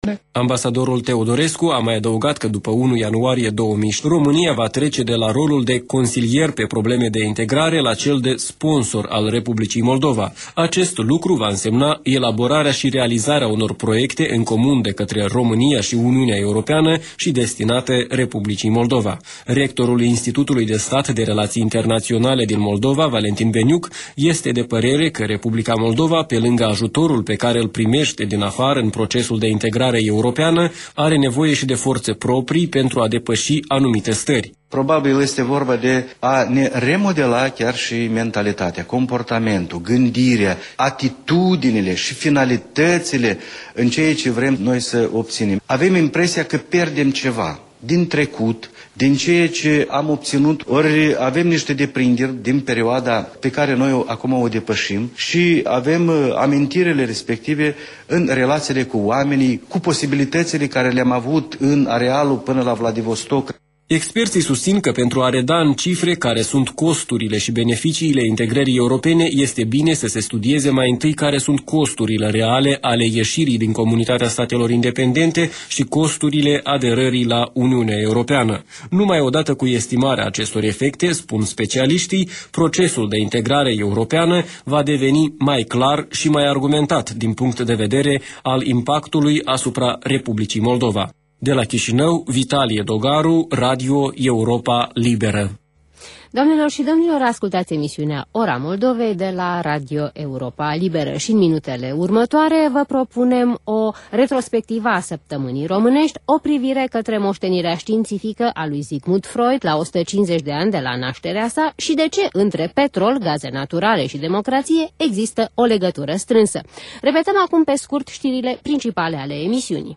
Ambasadorul Teodorescu a mai adăugat că după 1 ianuarie 2000 România va trece de la rolul de consilier pe probleme de integrare la cel de sponsor al Republicii Moldova. Acest lucru va însemna elaborarea și realizarea unor proiecte în comun de către România și Uniunea Europeană și destinate Republicii Moldova. Rectorul Institutului de Stat de Relații Internaționale din Moldova, Valentin Beniuc, este de părere că Republica Moldova, pe lângă ajutorul pe care îl primește din afară în procesul de integrare europeană, are nevoie și de forțe proprii pentru a depăși anumite stări. Probabil este vorba de a ne remodela chiar și mentalitatea, comportamentul, gândirea, atitudinile și finalitățile în ceea ce vrem noi să obținem. Avem impresia că pierdem ceva din trecut, din ceea ce am obținut, ori avem niște deprinderi din perioada pe care noi acum o depășim și avem amintirile respective în relațiile cu oamenii, cu posibilitățile care le-am avut în arealul până la Vladivostok. Experții susțin că pentru a reda în cifre care sunt costurile și beneficiile integrării europene, este bine să se studieze mai întâi care sunt costurile reale ale ieșirii din Comunitatea Statelor Independente și costurile aderării la Uniunea Europeană. Numai odată cu estimarea acestor efecte, spun specialiștii, procesul de integrare europeană va deveni mai clar și mai argumentat din punct de vedere al impactului asupra Republicii Moldova. De la Chișinău, Vitalie Dogaru, Radio Europa Liberă. Doamnelor și domnilor, ascultați emisiunea Ora Moldovei de la Radio Europa Liberă și în minutele următoare vă propunem o retrospectivă a săptămânii românești, o privire către moștenirea științifică a lui Sigmund Freud la 150 de ani de la nașterea sa și de ce între petrol, gaze naturale și democrație există o legătură strânsă. Repetăm acum pe scurt știrile principale ale emisiunii.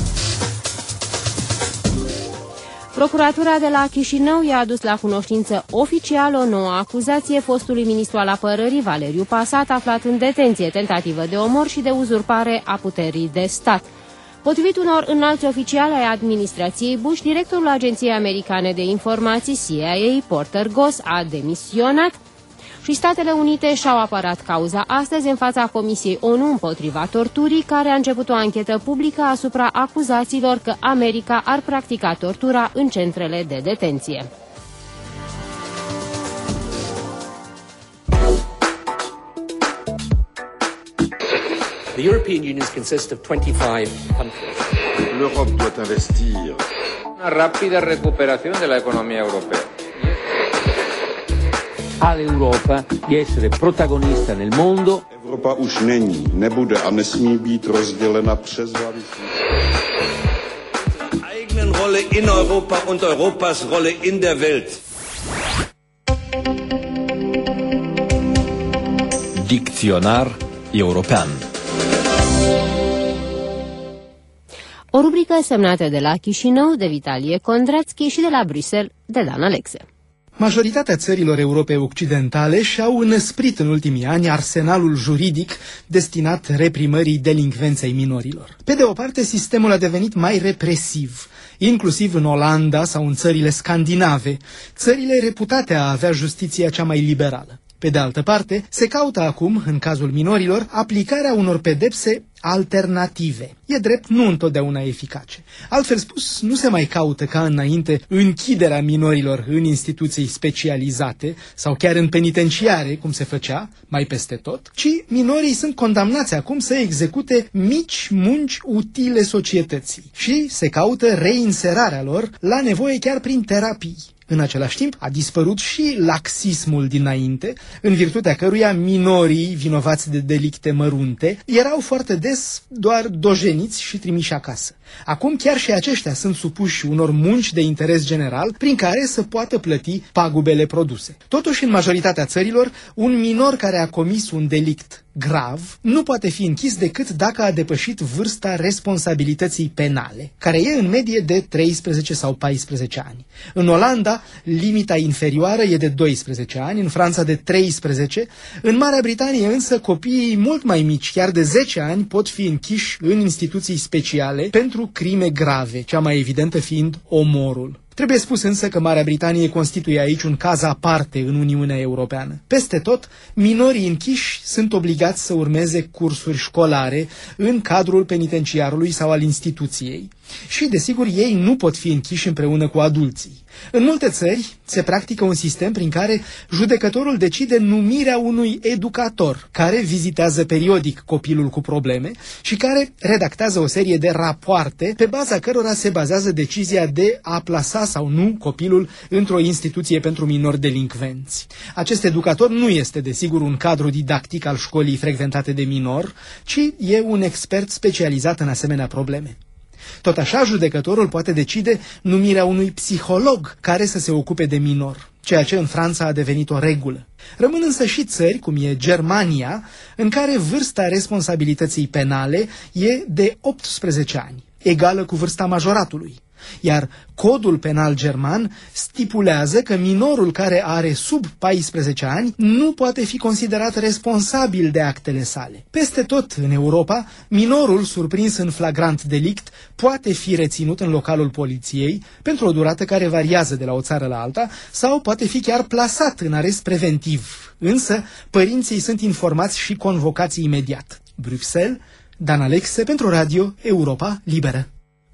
Procuratura de la Chișinău i-a adus la cunoștință oficial o nouă acuzație fostului ministru al apărării Valeriu Pasat, aflat în detenție, tentativă de omor și de uzurpare a puterii de stat. Potrivit unor înalți oficiali ai administrației Bush, directorul Agenției Americane de Informații CIA, Porter Goss, a demisionat și Statele Unite și-au apărat cauza astăzi în fața Comisiei ONU împotriva torturii, care a început o anchetă publică asupra acuzațiilor că America ar practica tortura în centrele de detenție. The European Union consists of 25 countries. L'Europe doit investir. Una rápida recuperación de la economía europea. All'Europa di essere protagonista nel mondo. Evropa už není, nebude a nesmí být rozdělena přes závislost. Eigenen Rolle in Europa und Europas Rolle in der Welt. Dicționar european. O rubrică semnată de la Chișinău, de Vitalie Kondrațchi și de la Bruxelles, de Dan Alexe. Majoritatea țărilor Europei Occidentale și-au înăsprit în ultimii ani arsenalul juridic destinat reprimării delincvenței minorilor. Pe de o parte, sistemul a devenit mai represiv, inclusiv în Olanda sau în țările scandinave, țările reputate a avea justiția cea mai liberală. Pe de altă parte, se caută acum, în cazul minorilor, aplicarea unor pedepse alternative. E drept, nu întotdeauna eficace. Altfel spus, nu se mai caută ca înainte închiderea minorilor în instituții specializate sau chiar în penitenciare, cum se făcea mai peste tot, ci minorii sunt condamnați acum să execute mici munci utile societății și se caută reinserarea lor, la nevoie chiar prin terapii. În același timp, a dispărut și laxismul dinainte, în virtutea căruia minorii vinovați de delicte mărunte erau foarte des doar dojeniți și trimiși acasă. Acum chiar și aceștia sunt supuși unor munci de interes general prin care să poată plăti pagubele produse. Totuși, în majoritatea țărilor, un minor care a comis un delict grav nu poate fi închis decât dacă a depășit vârsta responsabilității penale, care e în medie de 13 sau 14 ani. În Olanda, limita inferioară e de 12 ani, în Franța de 13, în Marea Britanie însă copiii mult mai mici, chiar de 10 ani, pot fi închiși în instituții speciale pentru crime grave, cea mai evidentă fiind omorul. Trebuie spus însă că Marea Britanie constituie aici un caz aparte în Uniunea Europeană. Peste tot, minorii închiși sunt obligați să urmeze cursuri școlare în cadrul penitenciarului sau al instituției. Și, desigur, ei nu pot fi închiși împreună cu adulții. În multe țări se practică un sistem prin care judecătorul decide numirea unui educator care vizitează periodic copilul cu probleme și care redactează o serie de rapoarte pe baza cărora se bazează decizia de a plasa sau nu copilul într-o instituție pentru minori delinvenți. Acest educator nu este, desigur, un cadru didactic al școlii frecventate de minor, ci e un expert specializat în asemenea probleme. Tot așa, judecătorul poate decide numirea unui psiholog care să se ocupe de minor, ceea ce în Franța a devenit o regulă. Rămân însă și țări, cum e Germania, în care vârsta responsabilității penale e de 18 ani, egală cu vârsta majoratului. Iar codul penal german stipulează că minorul care are sub 14 ani nu poate fi considerat responsabil de actele sale. Peste tot în Europa, minorul surprins în flagrant delict poate fi reținut în localul poliției pentru o durată care variază de la o țară la alta sau poate fi chiar plasat în arest preventiv. Însă, părinții sunt informați și convocați imediat. Bruxelles, Dan Alexe pentru Radio Europa Liberă.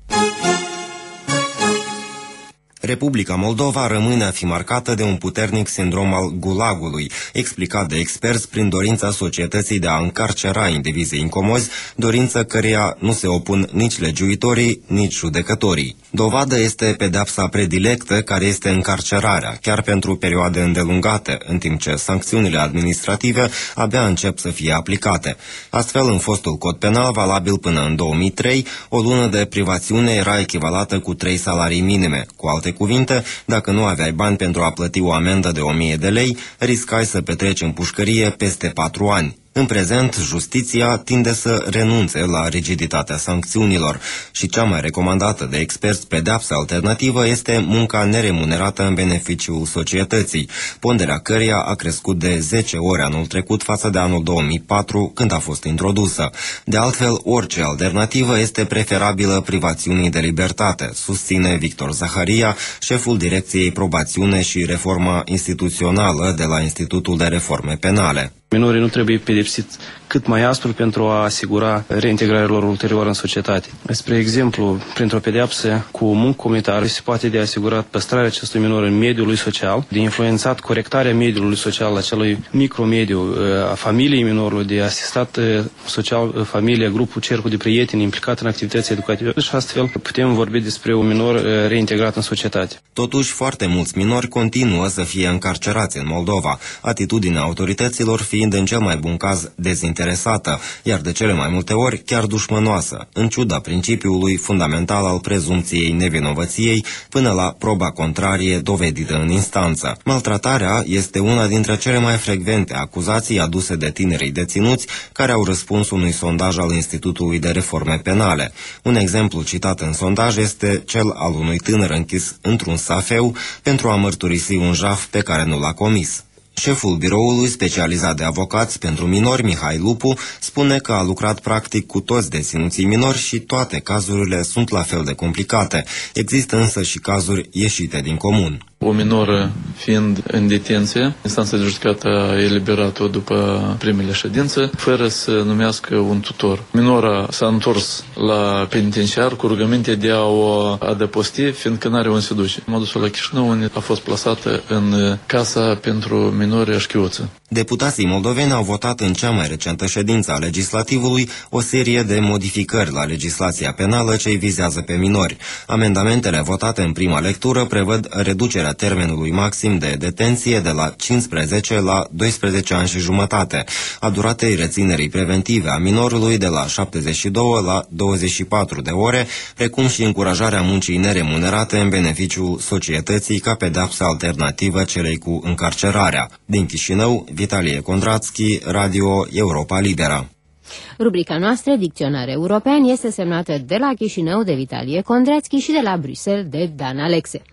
Republica Moldova rămâne a fi marcată de un puternic sindrom al gulagului, explicat de experți prin dorința societății de a încarcera indivizii incomozi, dorință căreia nu se opun nici legiuitorii, nici judecătorii. Dovadă este pedeapsa predilectă, care este încarcerarea, chiar pentru perioade îndelungate, în timp ce sancțiunile administrative abia încep să fie aplicate. Astfel, în fostul cod penal, valabil până în 2003, o lună de privațiune era echivalată cu 3 salarii minime. Cu alte cuvinte, dacă nu aveai bani pentru a plăti o amendă de 1000 de lei, riscai să petreci în pușcărie peste 4 ani. În prezent, justiția tinde să renunțe la rigiditatea sancțiunilor și cea mai recomandată de experți pedeapsă alternativă este munca neremunerată în beneficiul societății, ponderea căreia a crescut de 10 ori anul trecut față de anul 2004, când a fost introdusă. De altfel, orice alternativă este preferabilă privațiunii de libertate, susține Victor Zaharia, șeful Direcției Probațiune și Reforma Instituțională de la Institutul de Reforme Penale. Minorii nu trebuie pedepsiți cât mai aspru pentru a asigura reintegrarea lor ulterior în societate. Spre exemplu, printr-o pedeapsă cu muncă comunitară se poate de asigurat păstrarea acestui minor în mediul lui social, de influențat corectarea mediului social, acelui micromediu, a familiei minorului, de asistat social familia, grupul, cercul de prieteni implicat în activități educative și astfel putem vorbi despre un minor reintegrat în societate. Totuși, foarte mulți minori continuă să fie încarcerați în Moldova, atitudinea autorităților fiind în cel mai bun caz dezinteresată, iar de cele mai multe ori chiar dușmănoasă, în ciuda principiului fundamental al prezumției nevinovăției, până la proba contrarie dovedită în instanță. Maltratarea este una dintre cele mai frecvente acuzații aduse de tinerii deținuți care au răspuns unui sondaj al Institutului de Reforme Penale. Un exemplu citat în sondaj este cel al unui tânăr închis într-un safeu pentru a mărturisi un jaf pe care nu l-a comis. Șeful biroului specializat de avocați pentru minori, Mihai Lupu, spune că a lucrat practic cu toți deținuții minori și toate cazurile sunt la fel de complicate. Există însă și cazuri ieșite din comun. O minoră fiind în detenție, instanța de judecată a eliberat-o după primele ședințe, fără să numească un tutor. Minora s-a întors la penitenciar cu rugăminte de a o adăposti, fiindcă n-are unde se duce. M-a dus la Chișinău, unde a fost plasată în casa pentru minori Așchiuță. Deputații moldoveni au votat în cea mai recentă ședință a legislativului o serie de modificări la legislația penală ce îi vizează pe minori. Amendamentele votate în prima lectură prevăd reducerea termenului maxim de detenție de la 15 la 12 ani și jumătate, a duratei reținerii preventive a minorului de la 72 la 24 de ore, precum și încurajarea muncii neremunerate în beneficiul societății ca pedeapsă alternativă celei cu încarcerarea. Din Chișinău, Vitalie Condrațchi, Radio Europa Liberă. Rubrica noastră, Dicționar European, este semnată de la Chișinău de Vitalie Condrațchi și de la Bruxelles de Dan Alexe.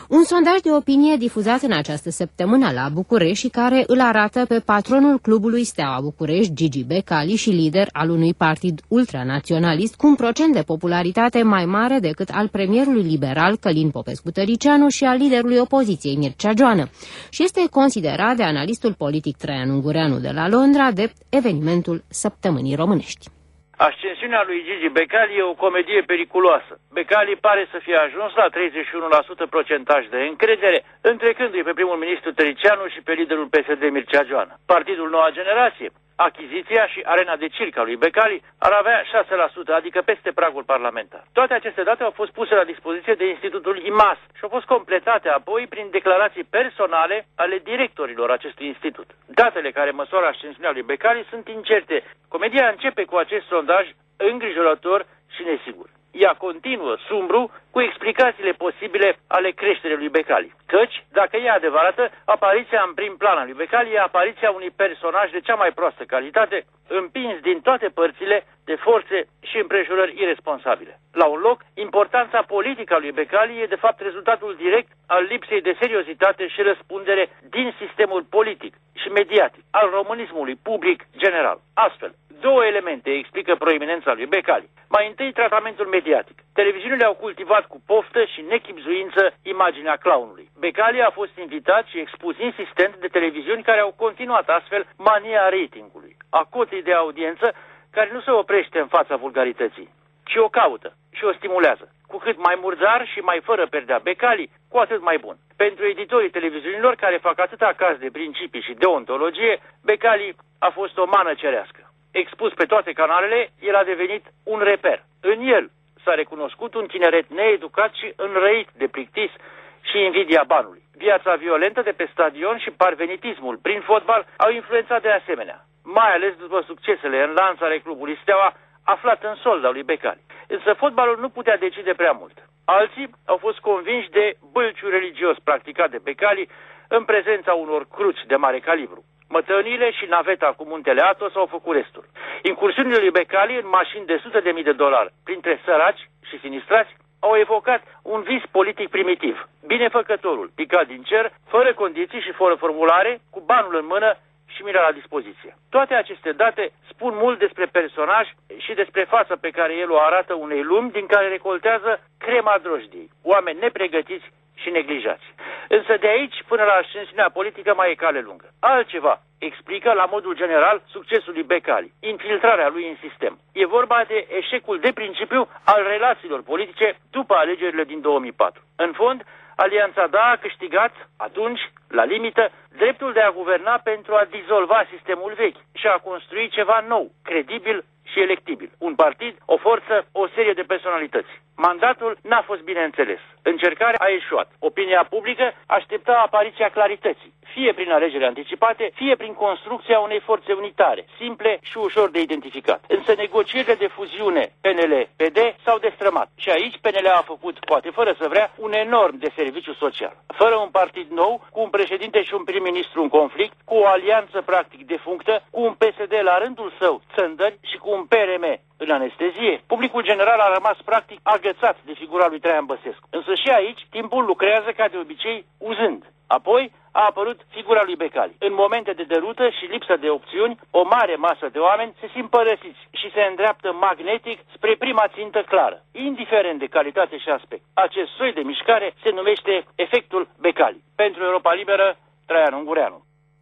Un sondaj de opinie difuzat în această săptămână la București și care îl arată pe patronul clubului Steaua București, Gigi Becali, și lider al unui partid ultranaționalist cu un procent de popularitate mai mare decât al premierului liberal Călin Popescu-Tăricianu și al liderului opoziției Mircea Joană, și este considerat de analistul politic Traian Ungureanu de la Londra de evenimentul săptămânii românești. Ascensiunea lui Gigi Becali e o comedie periculoasă. Becali pare să fie ajuns la 31% procentaj de încredere, întrecându-i pe primul ministru Tăricianu și pe liderul PSD Mircea Joană. Partidul Noua Generație, achiziția și arena de circ a lui Becali ar avea 6%, adică peste pragul parlamentar. Toate aceste date au fost puse la dispoziție de Institutul IMAS și au fost completate apoi prin declarații personale ale directorilor acestui institut. Datele care măsoară ascensiunea lui Becali sunt incerte. Comedia începe cu acest sondaj îngrijorător și nesigur. Ea continuă sumbru cu explicațiile posibile ale creșterii lui Becali. Căci, dacă e adevărată, apariția în prim plan a lui Becali e apariția unui personaj de cea mai proastă calitate, împins din toate părțile de forțe și împrejurări irresponsabile. La un loc, importanța politică a lui Becali e de fapt rezultatul direct al lipsei de seriozitate și răspundere din sistemul politic și mediatic al românismului public general. Astfel, două elemente explică proeminența lui Becali. Mai întâi, tratamentul mediatic. Televiziunile au cultivat cu poftă și nechibzuință imaginea clownului. Becali a fost invitat și expus insistent de televiziuni care au continuat astfel mania ratingului, a cotei de audiență care nu se oprește în fața vulgarității, ci o caută și o stimulează. Cu cât mai murdar și mai fără perdea Becali, cu atât mai bun. Pentru editorii televiziunilor care fac atâta caz de principii și deontologie, Becali a fost o mană cerească. Expus pe toate canalele, el a devenit un reper. În el s-a recunoscut un tineret needucat și înrăit de plictis și invidia banului. Viața violentă de pe stadion și parvenitismul prin fotbal au influențat de asemenea, mai ales după succesele în lanț ale clubului Steaua, aflat în solda lui Becali. Însă fotbalul nu putea decide prea mult. Alții au fost convinși de bâlciul religios practicat de Becali în prezența unor cruci de mare calibru. Mătăniile și naveta cu muntele Athos au făcut restul. Incursiunile lui Becali în mașini de $100.000 printre săraci și sinistrați au evocat un vis politic primitiv. Binefăcătorul, picat din cer, fără condiții și fără formulare, cu banul în mână și mila la dispoziție. Toate aceste date spun mult despre personaj și despre fața pe care el o arată unei lumi din care recoltează crema drojdiei, oameni nepregătiți și neglijați. Însă de aici până la ascensiunea politică mai e cale lungă. Altceva explică la modul general succesul lui Becali, infiltrarea lui în sistem. E vorba de eșecul de principiu al relațiilor politice după alegerile din 2004. În fond, Alianța Da a câștigat, atunci, la limită, dreptul de a guverna pentru a dizolva sistemul vechi și a construi ceva nou, credibil și electibil. Un partid, o forță, o serie de personalități. Mandatul n-a fost bine înțeles. Încercarea a eșuat. Opinia publică aștepta apariția clarității, fie prin alegeri anticipate, fie prin construcția unei forțe unitare, simple și ușor de identificat. Însă negocierile de fuziune PNL-PD s-au destrămat. Și aici PNL a făcut, poate fără să vrea, un enorm de serviciu social. Fără un partid nou, cu un președinte și un prim-ministru în conflict, cu o alianță practic defunctă, cu un PSD la rândul său țândări și cu un PRM în anestezie, publicul general a rămas practic agățat de figura lui Traian Băsescu. Însă și aici, timpul lucrează ca de obicei uzând. Apoi a apărut figura lui Becali. În momente de derută și lipsă de opțiuni, o mare masă de oameni se simt părăsiți și se îndreaptă magnetic spre prima țintă clară, indiferent de calitate și aspect. Acest soi de mișcare se numește efectul Becali. Pentru Europa Liberă, Traian Ungureanu.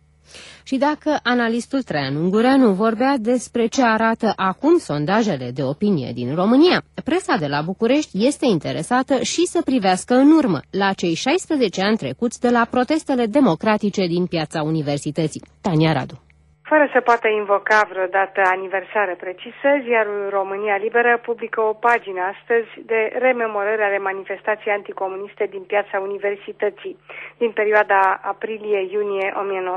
Și dacă analistul Traian Ungureanu vorbea despre ce arată acum sondajele de opinie din România, presa de la București este interesată și să privească în urmă la cei 16 ani trecuți de la protestele democratice din Piața Universității. Tania Radu. Fără să poată invoca vreodată aniversare precisă, ziarul România Liberă publică o pagină astăzi de rememorări ale manifestației anticomuniste din Piața Universității, din perioada aprilie-iunie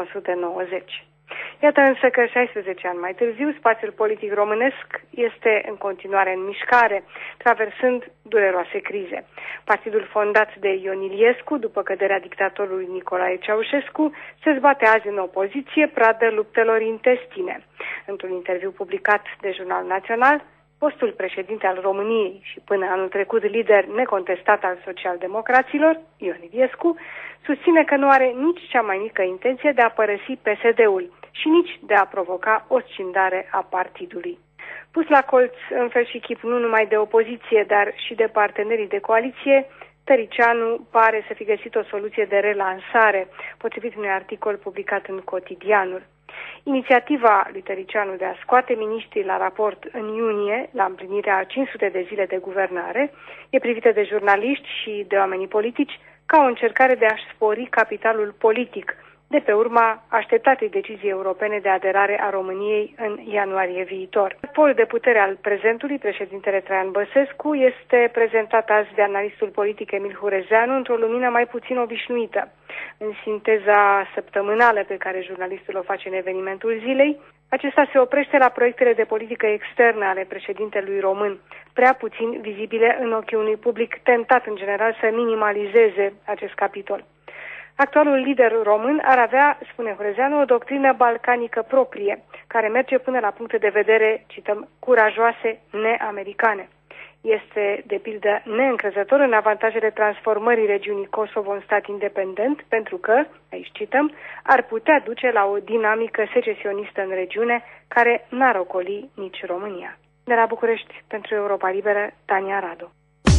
1990. Iată însă că 16 ani mai târziu, spațiul politic românesc este în continuare în mișcare, traversând dureroase crize. Partidul fondat de Ion Iliescu, după căderea dictatorului Nicolae Ceaușescu, se zbate azi în opoziție, pradă luptelor intestine. Într-un interviu publicat de Jurnal Național, Fostul președinte al României și până anul trecut lider necontestat al socialdemocraților, Ion Iliescu, susține că nu are nici cea mai mică intenție de a părăsi PSD-ul și nici de a provoca o scindare a partidului. Pus la colț în fel și chip nu numai de opoziție, dar și de partenerii de coaliție, Tăricianu pare să fi găsit o soluție de relansare, potrivit unui articol publicat în Cotidianul. Inițiativa lui Tăricianu de a scoate miniștrii la raport în iunie, la împlinirea 500 de zile de guvernare, e privită de jurnaliști și de oamenii politici ca o încercare de a-și spori capitalul politic, de pe urma așteptatei decizii europene de aderare a României în ianuarie viitor. Polul de putere al prezentului, președintele Traian Băsescu, este prezentat azi de analistul politic Emil Hurezeanu într-o lumină mai puțin obișnuită. În sinteza săptămânală pe care jurnalistul o face în evenimentul zilei, acesta se oprește la proiectele de politică externă ale președintelui român, prea puțin vizibile în ochii unui public tentat în general să minimalizeze acest capitol. Actualul lider român ar avea, spune Hurezeanu, o doctrină balcanică proprie, care merge până la puncte de vedere, cităm, curajoase, neamericane. Este, de pildă, neîncrezător în avantajele transformării regiunii Kosovo în stat independent, pentru că, aici cităm, ar putea duce la o dinamică secesionistă în regiune care n-ar ocoli nici România. De la București, pentru Europa Liberă, Tania Radu.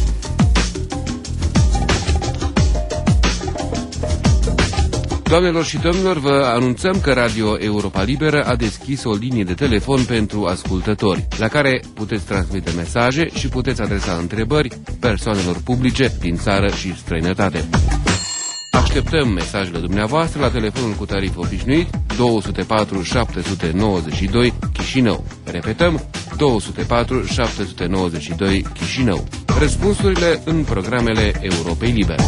Doamnelor și domnilor, vă anunțăm că Radio Europa Liberă a deschis o linie de telefon pentru ascultători, la care puteți transmite mesaje și puteți adresa întrebări persoanelor publice din țară și străinătate. Așteptăm mesajele dumneavoastră la telefonul cu tarif obișnuit 204 792 Chișinău. Repetăm, 204 792 Chișinău. Răspunsurile în programele Europei Libere.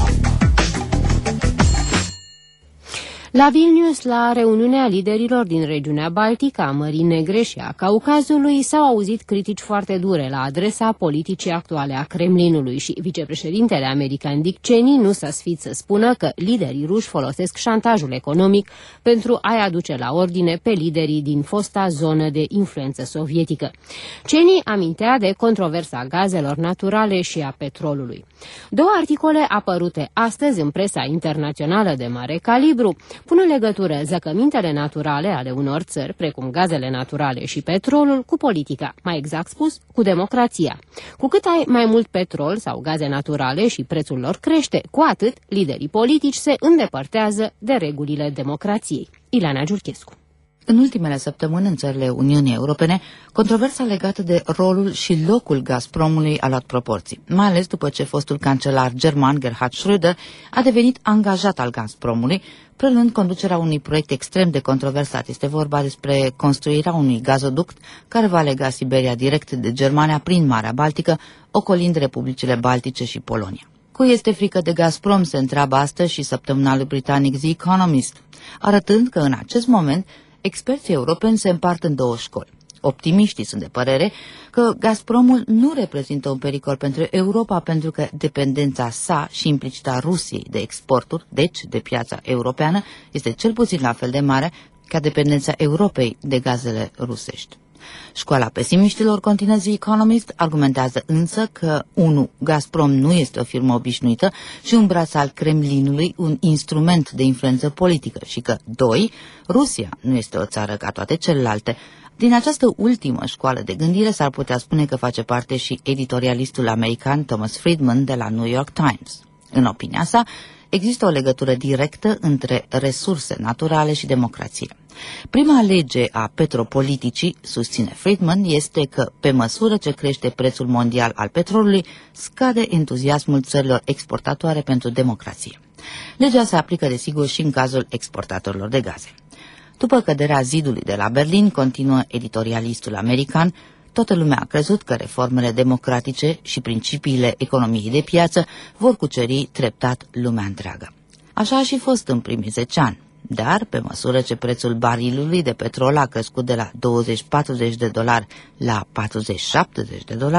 La Vilnius, la reuniunea liderilor din regiunea Baltică, a Mării Negre și a Caucazului, s-au auzit critici foarte dure la adresa politicii actuale a Kremlinului și vicepreședintele american Dick Cheney nu s-a sfit să spună că liderii ruși folosesc șantajul economic pentru a-i aduce la ordine pe liderii din fosta zonă de influență sovietică. Cheney amintea de controversa gazelor naturale și a petrolului. Două articole apărute astăzi în presa internațională de mare calibru pun în legătură zăcămintele naturale ale unor țări, precum gazele naturale și petrolul, cu politica, mai exact spus, cu democrația. Cu cât ai mai mult petrol sau gaze naturale și prețul lor crește, cu atât liderii politici se îndepărtează de regulile democrației. Ileana Giurchescu. În ultimele săptămâni, în țările Uniunii Europene, controversa legată de rolul și locul Gazpromului a luat proporții, mai ales după ce fostul cancelar german Gerhard Schröder a devenit angajat al Gazpromului, prelând conducerea unui proiect extrem de controversat. Este vorba despre construirea unui gazoduct care va lega Siberia direct de Germania prin Marea Baltică, ocolind republicile Baltice și Polonia. Cui este frică de Gazprom, se întreabă astăzi și săptămânalul britanic The Economist, arătând că în acest moment experții europeni se împart în două școli. Optimiștii sunt de părere că Gazpromul nu reprezintă un pericol pentru Europa pentru că dependența sa și implicita Rusiei de exporturi, deci de piața europeană, este cel puțin la fel de mare ca dependența Europei de gazele rusești. Școala pesimiștilor, continuă The Economist, argumentează însă că 1. Gazprom nu este o firmă obișnuită și un braț al Kremlinului, un instrument de influență politică și că 2. Rusia nu este o țară ca toate celelalte. Din această ultimă școală de gândire s-ar putea spune că face parte și editorialistul american Thomas Friedman de la New York Times. În opinia sa, există o legătură directă între resurse naturale și democrație. Prima lege a petropoliticii, susține Friedman, este că, pe măsură ce crește prețul mondial al petrolului, scade entuziasmul țărilor exportatoare pentru democrație. Legea se aplică, desigur, și în cazul exportatorilor de gaze. După căderea zidului de la Berlin, continuă editorialistul american, toată lumea a crezut că reformele democratice și principiile economiei de piață vor cuceri treptat lumea întreagă. Așa a și fost în primii 10 ani, dar pe măsură ce prețul barilului de petrol a crescut de la $20-40 la $40-70,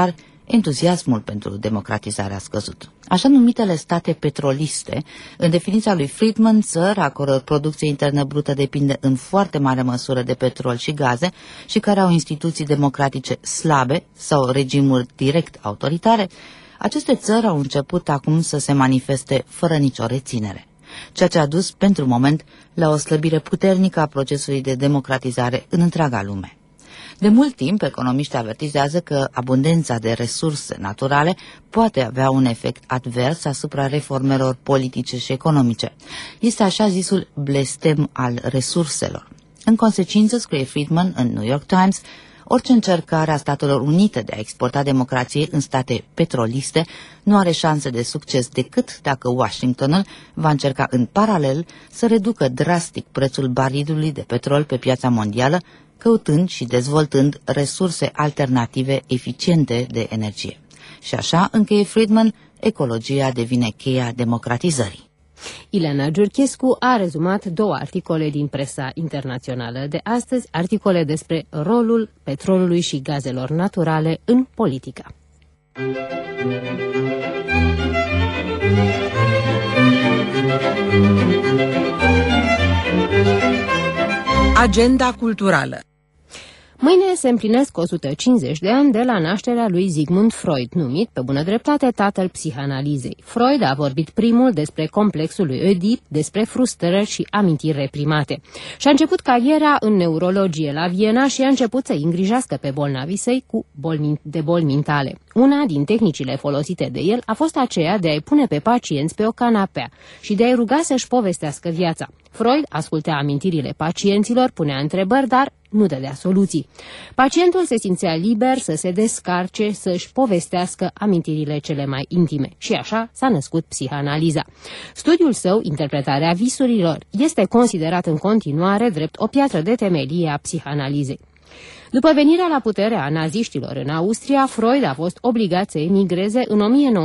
entuziasmul pentru democratizare a scăzut. Așa numitele state petroliste, în definiția lui Friedman, țări a căror producție internă brută depinde în foarte mare măsură de petrol și gaze și care au instituții democratice slabe sau regimuri direct autoritare, aceste țări au început acum să se manifeste fără nicio reținere, ceea ce a dus pentru moment la o slăbire puternică a procesului de democratizare în întreaga lume. De mult timp, economiștii avertizează că abundența de resurse naturale poate avea un efect advers asupra reformelor politice și economice. Este așa zisul blestem al resurselor. În consecință, scrie Friedman în New York Times, orice încercare a Statelor Unite de a exporta democrație în state petroliste nu are șanse de succes decât dacă Washingtonul va încerca în paralel să reducă drastic prețul barilului de petrol pe piața mondială, căutând și dezvoltând resurse alternative eficiente de energie. Și așa, încheie Friedman, ecologia devine cheia democratizării. Ileana Giurchescu a rezumat 2 articole din presa internațională de astăzi, articole despre rolul petrolului și gazelor naturale în politică. Agenda culturală. Mâine se împlinesc 150 de ani de la nașterea lui Sigmund Freud, numit pe bună dreptate tatăl psihanalizei. Freud a vorbit primul despre complexul lui Oedip, despre frustrări și amintiri reprimate. Și-a început cariera în neurologie la Viena și a început să-i îngrijească pe bolnavii săi cu boli mentale. Una din tehnicile folosite de el a fost aceea de a-i pune pe pacienți pe o canapea și de a-i ruga să-și povestească viața. Freud asculta amintirile pacienților, punea întrebări, dar nu dădea soluții. Pacientul se simțea liber să se descarce, să-și povestească amintirile cele mai intime. Și așa s-a născut psihanaliza. Studiul său, interpretarea visurilor, este considerat în continuare drept o piatră de temelie a psihanalizei. După venirea la putere a naziștilor în Austria, Freud a fost obligat să emigreze în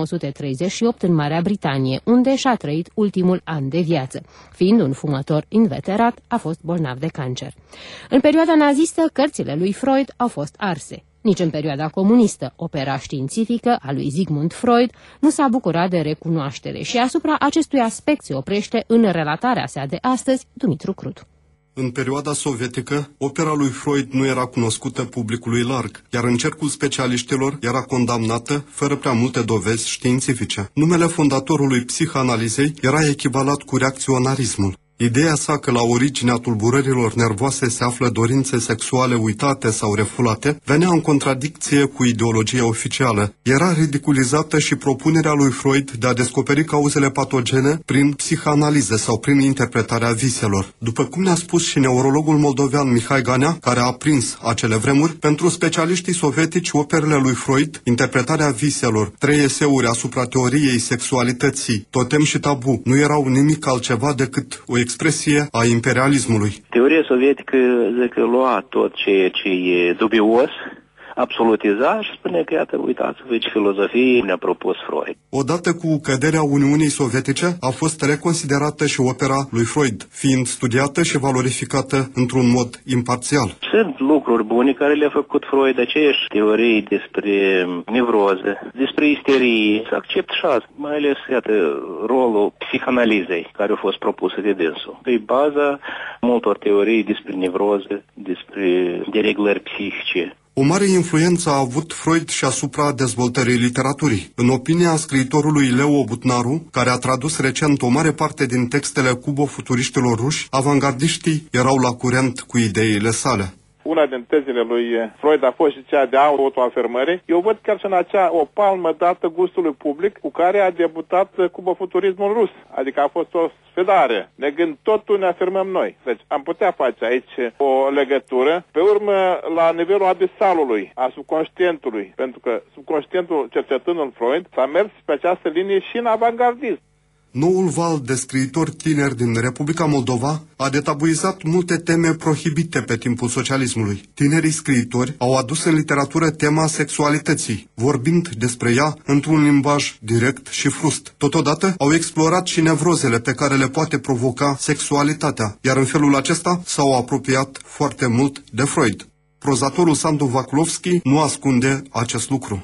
1938 în Marea Britanie, unde și-a trăit ultimul an de viață. Fiind un fumător inveterat, a fost bolnav de cancer. În perioada nazistă, cărțile lui Freud au fost arse. Nici în perioada comunistă, opera științifică a lui Sigmund Freud nu s-a bucurat de recunoaștere și asupra acestui aspect se oprește în relatarea sa de astăzi Dumitru Crutu. În perioada sovietică, opera lui Freud nu era cunoscută publicului larg, iar în cercul specialiștilor era condamnată fără prea multe dovezi științifice. Numele fondatorului psihanalizei era echivalat cu reacționarismul. Ideea sa că la originea tulburărilor nervoase se află dorințe sexuale uitate sau refulate venea în contradicție cu ideologia oficială. Era ridiculizată și propunerea lui Freud de a descoperi cauzele patogene prin psihanaliză sau prin interpretarea viselor. După cum ne-a spus și neurologul moldovean Mihai Ganea, care a aprins acele vremuri, pentru specialiștii sovietici, operele lui Freud, interpretarea viselor, 3 eseuri asupra teoriei sexualității, Totem și Tabu, nu erau nimic altceva decât o expresie a imperialismului. Teoria sovietică zic că lua tot ceea ce e dubios, absolutiza și spune că, iată, uitați-vă ce filozofie ne-a propus Freud. Odată cu căderea Uniunii Sovietice, a fost reconsiderată și opera lui Freud, fiind studiată și valorificată într-un mod imparțial. Sunt lucruri bune care le-a făcut Freud, aceeași teorii despre nevroze, despre isterie, să accept și azi, mai ales, iată, rolul psihanalizei care a fost propusă de dânsul. E baza multor teorii despre nevroze, despre dereglări psihice. O mare influență a avut Freud și asupra dezvoltării literaturii. În opinia scriitorului Leo Butnaru, care a tradus recent o mare parte din textele cubofuturiștilor ruși, avangardiștii erau la curent cu ideile sale. Una din tezele lui Freud a fost și cea de autoafirmării. Eu văd chiar și în acea o palmă dată gustului public cu care a debutat cubofuturismul rus. Adică a fost o sfidare. Negând totul, ne afirmăm noi. Deci am putea face aici o legătură. Pe urmă, la nivelul abisalului, a subconștientului. Pentru că subconștientul, cercetându-l Freud, s-a mers pe această linie și în avangardism. Noul val de scriitori tineri din Republica Moldova a detabuizat multe teme prohibite pe timpul socialismului. Tinerii scriitori au adus în literatură tema sexualității, vorbind despre ea într-un limbaj direct și frust. Totodată au explorat și nevrozele pe care le poate provoca sexualitatea, iar în felul acesta s-au apropiat foarte mult de Freud. Prozatorul Sandu Vaclovski nu ascunde acest lucru. Freud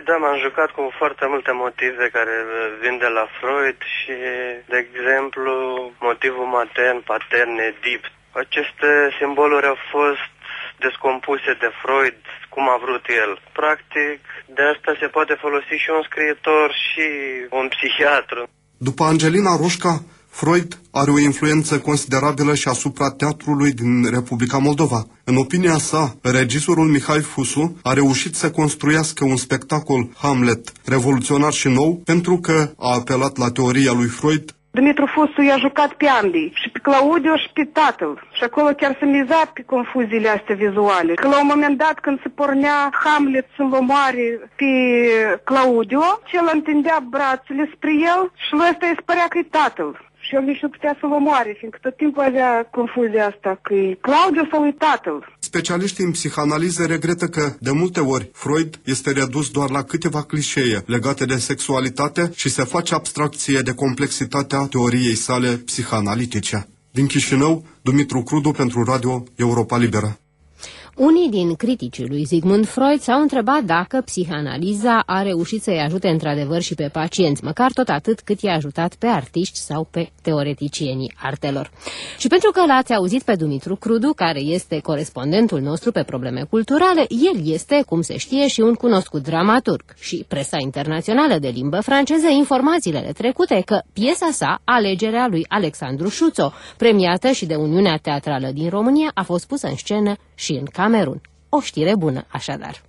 Da, m-am jucat cu foarte multe motive care vin de la Freud și, de exemplu, motivul matern, patern, Edip. Aceste simboluri au fost descompuse de Freud cum a vrut el. Practic, de asta se poate folosi și un scriitor și un psihiatru. După Angelina Roșca, Freud are o influență considerabilă și asupra teatrului din Republica Moldova. În opinia sa, regizorul Mihai Fusu a reușit să construiască un spectacol Hamlet revoluționar și nou pentru că a apelat la teoria lui Freud. Dumitru Fusu i-a jucat pe ambii, și pe Claudiu și pe tatăl. Și acolo chiar s-a mizat pe confuziile astea vizuale. Că la un moment dat, când se pornea Hamlet să-l omoare pe Claudiu, cel întindea brațele spre el și lui ăsta îi spărea că e tatăl. Și el nici nu putea să-l omoare, fiindcă tot timpul avea confuzia asta, că e Claudiu sau e tatăl. Specialiștii în psihanaliză regretă că, de multe ori, Freud este redus doar la câteva clișee legate de sexualitate și se face abstracție de complexitatea teoriei sale psihanalitice. Din Chișinău, Dumitru Crudu pentru Radio Europa Liberă. Unii din criticii lui Sigmund Freud s-au întrebat dacă psihanaliza a reușit să-i ajute într-adevăr și pe pacienți, măcar tot atât cât i-a ajutat pe artiști sau pe teoreticienii artelor. Și pentru că l-ați auzit pe Dumitru Crudu, care este corespondentul nostru pe probleme culturale, el este, cum se știe, și un cunoscut dramaturg. Și presa internațională de limbă franceză informațiile trecute că piesa sa, Alegerea lui Alexandru Șuțo, premiată și de Uniunea Teatrală din România, a fost pusă în scenă și în Camerun. O știre bună, așadar.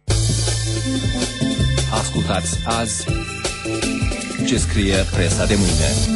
Ascultați azi ce scrie presa de mâine.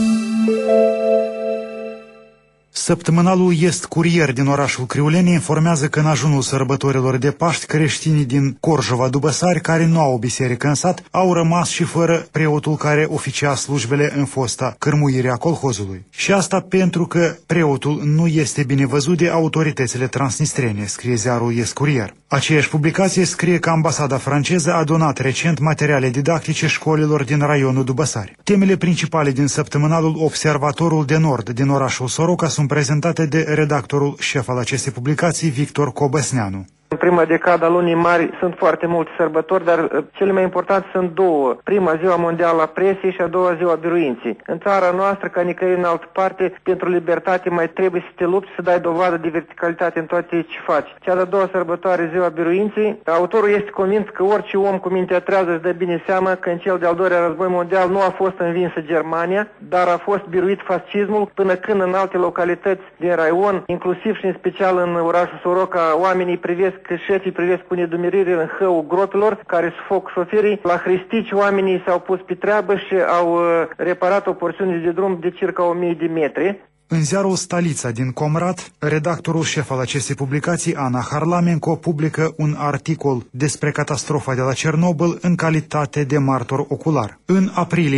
Săptămânalul Est Curier din orașul Criuleni informează că în ajunul sărbătorilor de Paști, creștinii din Corjova-Dubăsari, care nu au biserică în sat, au rămas și fără preotul care oficia slujbele în fosta cârmuire a colhozului. Și asta pentru că preotul nu este bine văzut de autoritățile transnistrene, scrie ziarul Est Curier. Aceeași publicație scrie că ambasada franceză a donat recent materiale didactice școlilor din raionul Dubăsari. Temele principale din săptămânalul Observatorul de Nord din orașul Soroca sunt prezentate de redactorul șef al acestei publicații, Victor Cobăsneanu. În prima decadă a lunii mari sunt foarte multe sărbători, dar cele mai importante sunt două. Prima, ziua mondială a presiei, și a doua, ziua biruinței. În țara noastră, ca nicăieri în altă parte, pentru libertate mai trebuie să te lupți, să dai dovadă de verticalitate în toate ce faci. Cea de-a doua sărbătoare, ziua biruinței, autorul este convins că orice om cu mintea trează își dă bine seama că în cel de-al doilea război mondial nu a fost învinsă Germania, dar a fost biruit fascismul, până când în alte localități din raion, inclusiv și în special în orașul Soroca, oamenii privesc că șefii privesc cu nedumerire în hăul gropilor care sufoc șoferii. La Hristici oamenii s-au pus pe treabă și au reparat o porțiune de drum de circa 1000 de metri. În ziarul Stalița din Comrat, redactorul șef al acestei publicații, Ana Harlamenco, publică un articol despre catastrofa de la Cernobâl în calitate de martor ocular. În aprilie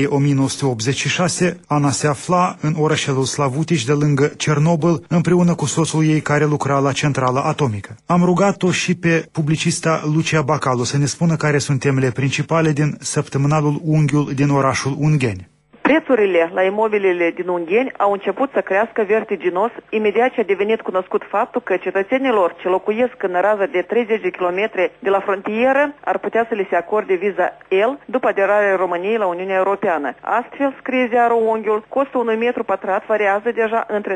1986, Ana se afla în orășelul Slavutici de lângă Cernobâl împreună cu soțul ei care lucra la centrala atomică. Am rugat-o și pe publicista Lucia Bacalu să ne spună care sunt temele principale din săptămânalul Unghiul din orașul Ungheni. Prețurile la imobilele din Ungheni au început să crească vertiginos imediat ce a devenit cunoscut faptul că cetățenilor ce locuiesc în raza de 30 de kilometri de la frontieră ar putea să le se acorde viza L după aderarea României la Uniunea Europeană. Astfel, scrie ziarul Unghiul, costul unui metru pătrat variază deja între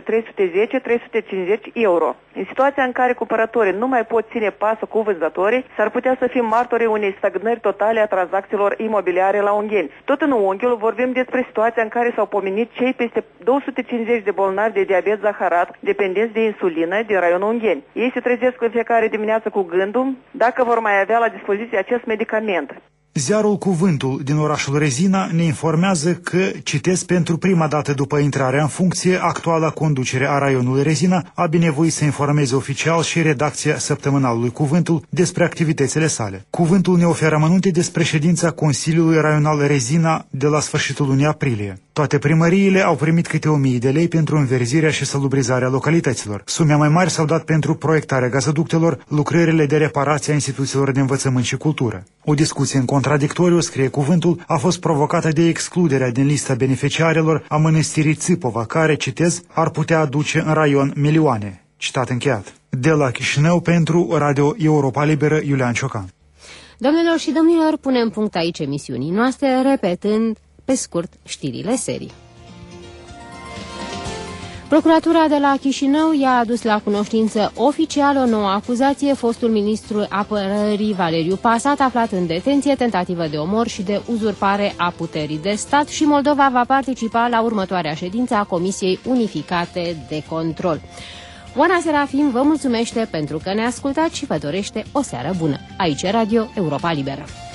310-350 euro. În situația în care cumpărătorii nu mai pot ține pasul cu vânzătorii, s-ar putea să fim martorii unei stagnări totale a tranzacțiilor imobiliare la Ungheni. Tot în Unghiul vorbim despre situația în care s-au pomenit cei peste 250 de bolnavi de diabet zaharat, dependenți de insulină din raionul Ungheni. Ei se trezesc în fiecare dimineață cu gândul dacă vor mai avea la dispoziție acest medicament. Ziarul Cuvântul din orașul Rezina ne informează că, citesc, pentru prima dată după intrarea în funcție, actuala conducere a raionului Rezina a binevoit să informeze oficial și redacția săptămânalului Cuvântul despre activitățile sale. Cuvântul ne oferă amănunte despre ședința Consiliului Raional Rezina de la sfârșitul lunii aprilie. Toate primăriile au primit câte 1000 de lei pentru înverzirea și salubrizarea localităților. Sume mai mari s-au dat pentru proiectarea gazoductelor, lucrările de reparație a instituțiilor de învățământ și cultură. O discuție în contradictoriu, scrie Cuvântul, a fost provocată de excluderea din lista beneficiarilor a mănăstirii Țipova, care, citez, ar putea aduce în raion milioane. Citat încheiat. De la Chișinău pentru Radio Europa Liberă, Iulian Ciocan. Doamnelor și domnilor, punem punct aici emisiunii noastre, repetând pe scurt știrile serii. Procuratura de la Chișinău i-a adus la cunoștință oficial o nouă acuzație fostul ministru apărării Valeriu Pasat, aflat în detenție, tentativă de omor și de uzurpare a puterii de stat, și Moldova va participa la următoarea ședință a Comisiei Unificate de Control. Oana Serafim vă mulțumește pentru că ne ascultați și vă dorește o seară bună. Aici Radio Europa Liberă.